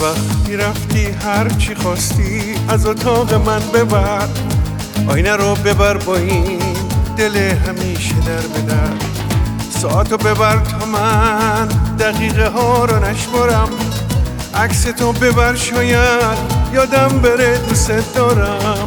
وقتی رفتی هر چی خواستی از اتاق من ببر، آینه رو ببر با این دل همیشه در بدر، ساعتو ببر تا من دقیقه ها رو نشمارم، عکس تو ببر شاید یادم بره دوست دارم.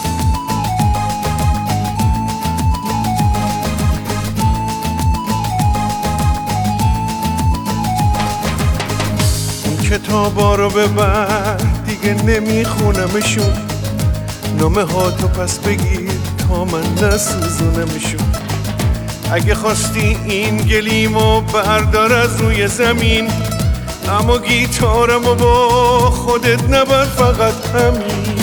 کتابا رو ببر دیگه نمیخونمشون، نامه ها تو پس بگیر تا من نسوزونمشون. اگه خواستی این گلیمو بردار از روی زمین، اما گیتارمو با خودت نبر فقط همین.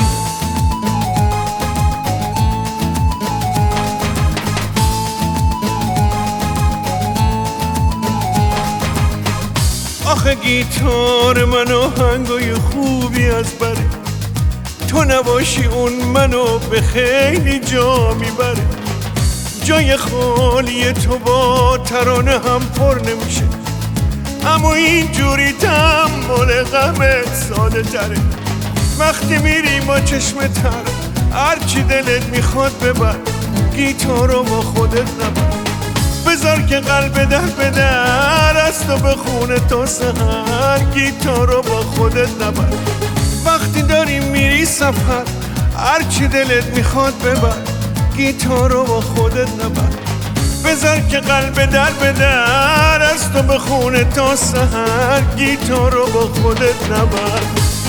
آخه گیتار من آهنگای خوبی از بره، تو نباشی اون منو به خیلی جا میبره. جای خالی تو با ترانه هم پر نمیشه، اما اینجوری تحمل غمت ساده تره. وقتی میری با چشم تر هرچی دلت میخواد ببر، گیتارو با خودت نبر، بذار که قلب در به در از تو بخونه تا سحر، گیتارو با خودت نبر. وقتی داری میری سفر هرچی دلت میخواد ببر، گیتارو با خودت نبر، بذار که قلب در به در از تو بخونه تا سحر، گیتارو با خودت نبر.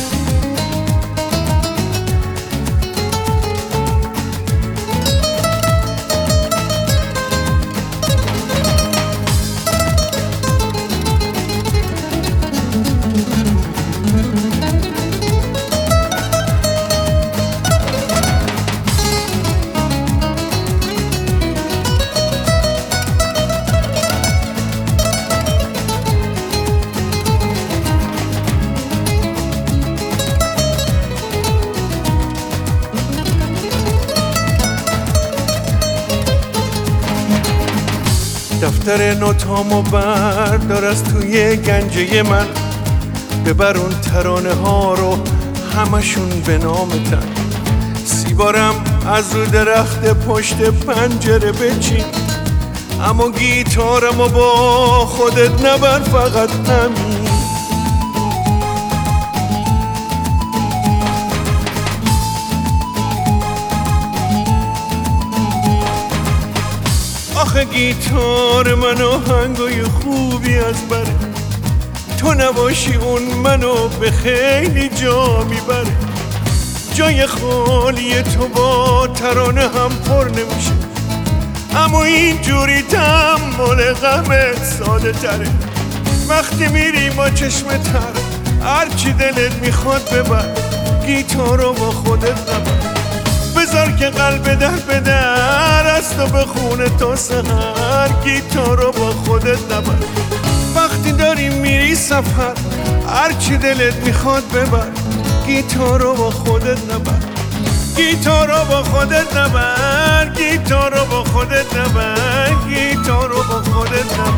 دفتر نوتامو بردار از توی گنجه من، ببر اون ترانه ها رو همشون به نامتن، سیبارم از رو درخت پشت پنجره بچین، اما گیتارمو با خودت نبر فقط همین. آخه گیتار من آهنگای خوبی از بره، تو نباشی اون منو به خیلی جا میبره. جای خالی تو با ترانه هم پر نمیشه، اما اینجوری تحمل غمت ساده تره. وقتی میری با چشم تر هرچی دلت میخواد ببر، گیتارو با خودت نبر، بذار که قلب در به در از تو بخونه تا سحر، گیتارو با خودت نبر. وقتی داری میری سفر هرچی دلت میخواد ببر، گیتارو با خودت نبر، گیتارو با خودت نبر، گیتارو با خودت نبر، گیتارو با خودت نبر.